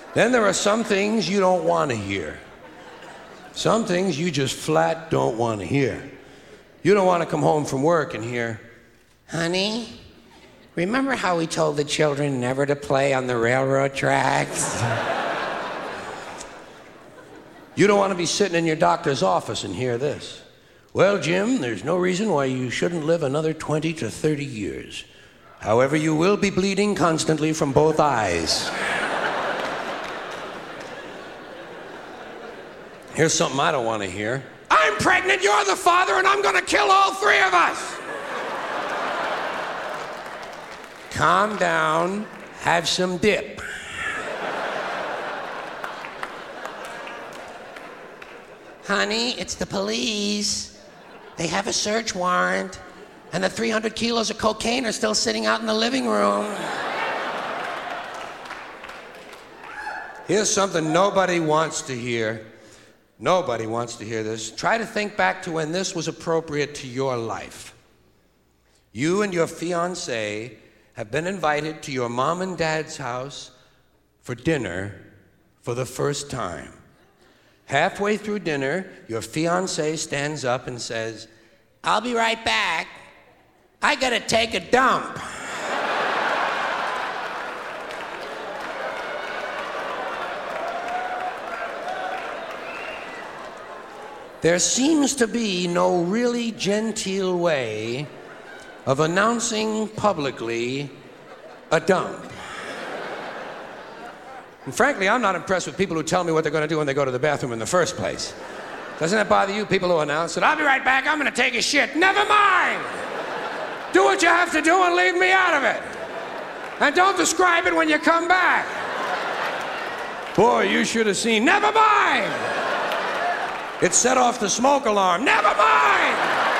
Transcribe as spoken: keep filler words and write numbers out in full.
Then there are some things you don't want to hear. Some things you just flat don't want to hear. You don't want to come home from work and hear, "Honey, remember how we told the children never to play on the railroad tracks?" You don't want to be sitting in your doctor's office and hear this. "Well, Jim, there's no reason why you shouldn't live another twenty to thirty years. However, you will be bleeding constantly from both eyes." Here's something I don't want to hear. "I'm pregnant, you're the father, and I'm going to kill all three of us." Calm down, have some dip. "Honey, it's the police. They have a search warrant, and the three hundred kilos of cocaine are still sitting out in the living room." Here's something nobody wants to hear. Nobody wants to hear this. Try to think back to when this was appropriate to your life. You and your fiancé have been invited to your mom and dad's house for dinner for the first time. Halfway through dinner, your fiancé stands up and says, "I'll be right back. I gotta take a dump." There seems to be no really genteel way of announcing publicly a dump. And frankly, I'm not impressed with people who tell me what they're going to do when they go to the bathroom in the first place. Doesn't that bother you, people who announce that, "I'll be right back, I'm going to take a shit"? Never mind! Do what you have to do and leave me out of it. And don't describe it when you come back. Boy, you should have seen. Never mind! It set off the smoke alarm. Never mind!